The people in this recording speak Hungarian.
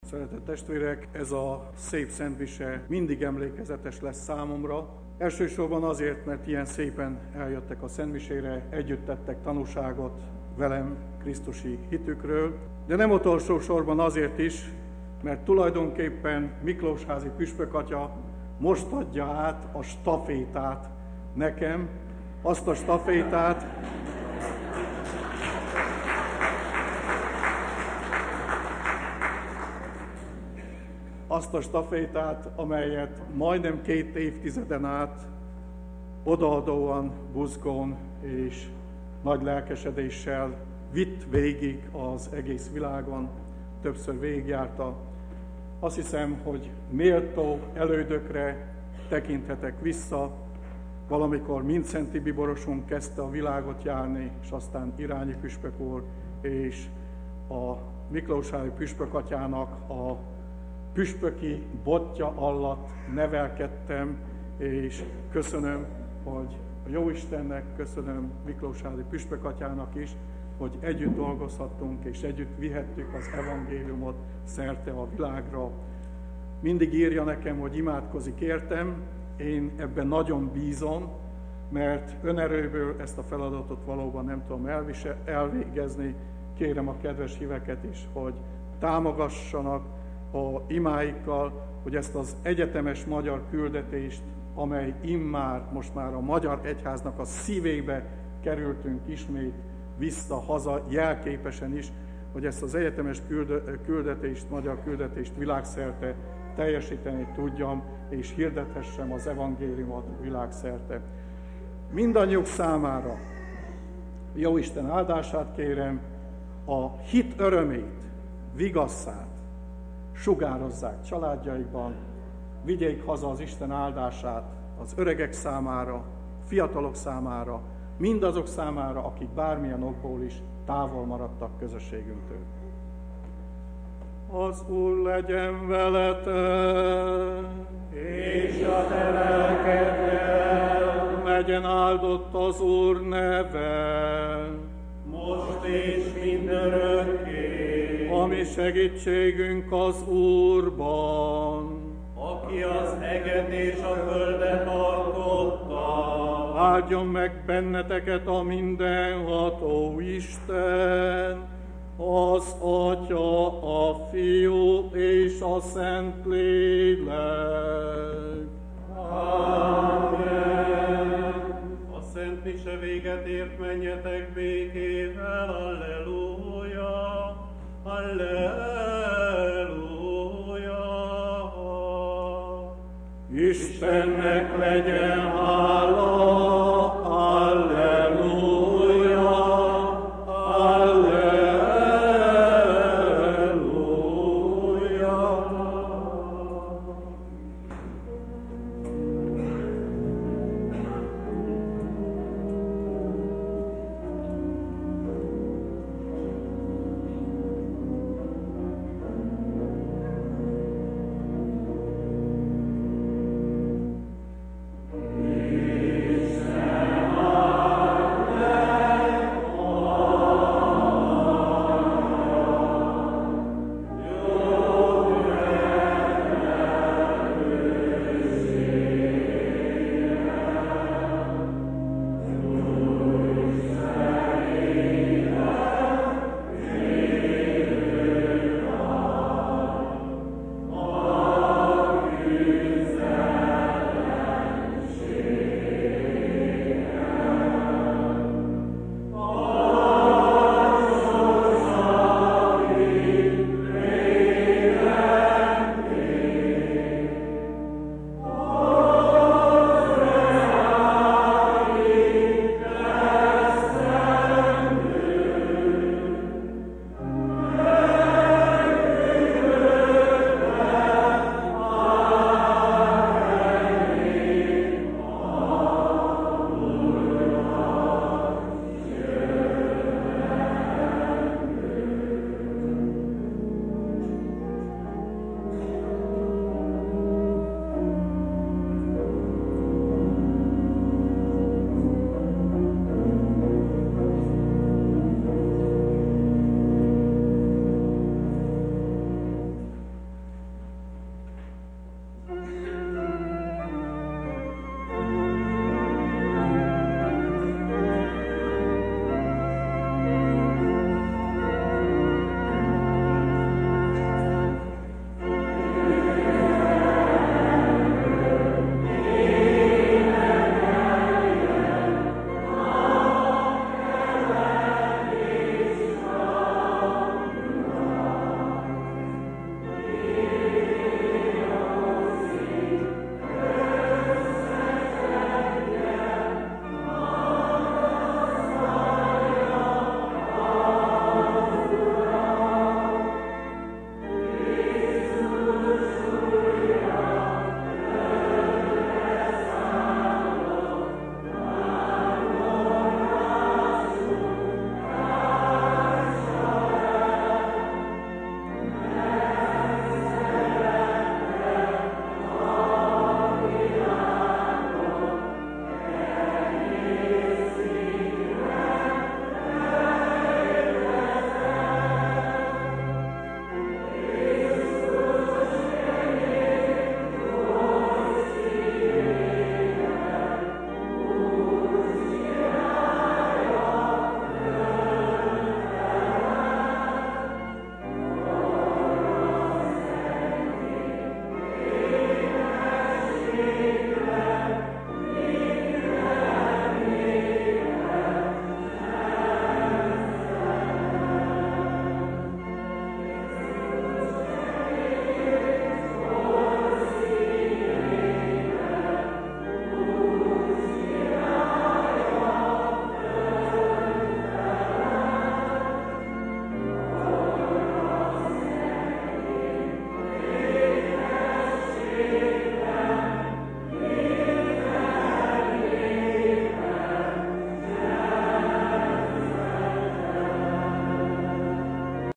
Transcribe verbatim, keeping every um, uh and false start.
Szeretett testvérek, ez a szép szentmise mindig emlékezetes lesz számomra. Elsősorban azért, mert ilyen szépen eljöttek a szentmisére, együtt tettek tanúságot velem krisztusi hitükről, de nem utolsó sorban azért is, mert tulajdonképpen Miklósházi püspökatya most adja át a stafétát nekem, azt a stafétát, azt a stafétát, amelyet majdnem két évtizeden át odaadóan, buzgón és nagy lelkesedéssel vitt végig az egész világon, többször végigjárta. Azt hiszem, hogy méltó elődökre tekinthetek vissza, valamikor Mindszenty Biborosunk kezdte a világot járni, és aztán Irányi püspök úr, és a Miklósházi püspökatyának a püspöki botja alatt nevelkedtem, és köszönöm, hogy a Jóistennek, köszönöm Miklósházi püspökatyának is, hogy együtt dolgozhattunk, és együtt vihettük az evangéliumot szerte a világra. Mindig írja nekem, hogy imádkozik értem, én ebben nagyon bízom, mert önerőből ezt a feladatot valóban nem tudom elvise, elvégezni. Kérem a kedves híveket is, hogy támogassanak a imáikkal, hogy ezt az egyetemes magyar küldetést, amely immár, most már a magyar egyháznak a szívébe kerültünk ismét vissza haza, jelképesen is, hogy ezt az egyetemes küldetést, magyar küldetést világszerte teljesíteni tudjam, és hirdethessem az evangéliumot világszerte. Mindannyiuk számára Jóisten áldását kérem, a hit örömét, vigasszát sugározzák családjaikban, vigyék haza az Isten áldását az öregek számára, fiatalok számára, mindazok számára, akik bármilyen okból is távol maradtak közösségünktől. Az Úr legyen veletek, és a te lelkeddel, legyen áldott az Úr neve, most és mindörökké, a mi segítségünk az Úrban, aki az eget és a földet alkotta. Áldjon meg benneteket a mindenható Isten, az Atya, a Fiú és a Szentlélek. Amen. A szent mise véget ért, menjetek békével, alleluja, alleluja. Istennek legyen hála.